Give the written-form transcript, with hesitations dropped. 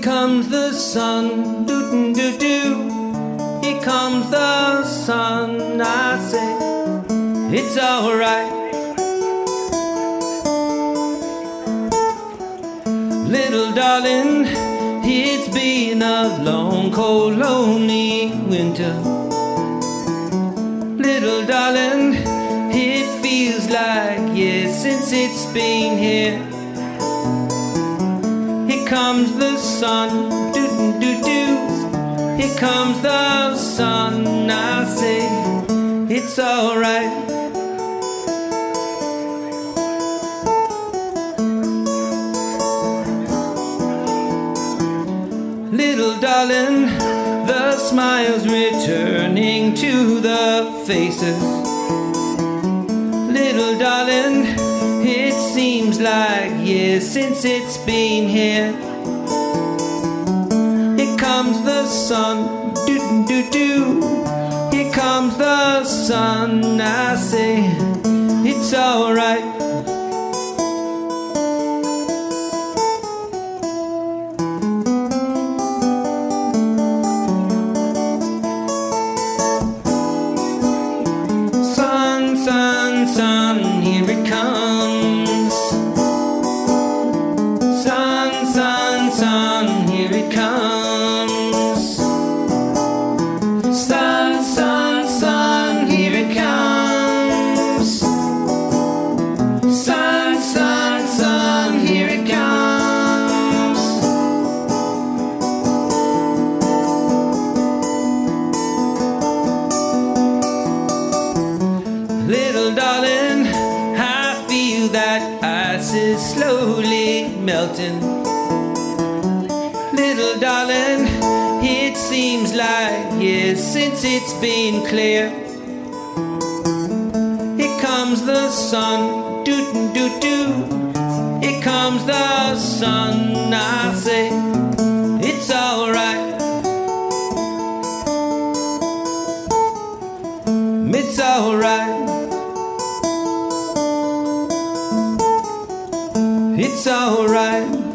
comes the sun, doo-doo-doo-doo. Here comes the sun, I say, it's alright. Little darling, it's been a long, cold, lonely winter. Little darling, it feels like years since it's been here. Here comes the sun, doo-doo-doo-doo. Here comes the sun, I say, it's alright. Little darling, the smile's returning to the faces. Little darling, it seems like years since it's been here. Here comes the sun, doo-doo-doo-doo. Here comes the sun, I say, it's alright. Sun, sun, here it comes. Sun, sun, sun, here it comes. Sun, sun, sun, here it comes. Sun, sun, sun, here it comes. Little darling, I feel that ice is slowly melting. Little darling, it seems like years since it's been clear. Here comes the sun, doo-doo-doo-doo. Here comes the sun, I say, it's alright. It's alright. It's alright.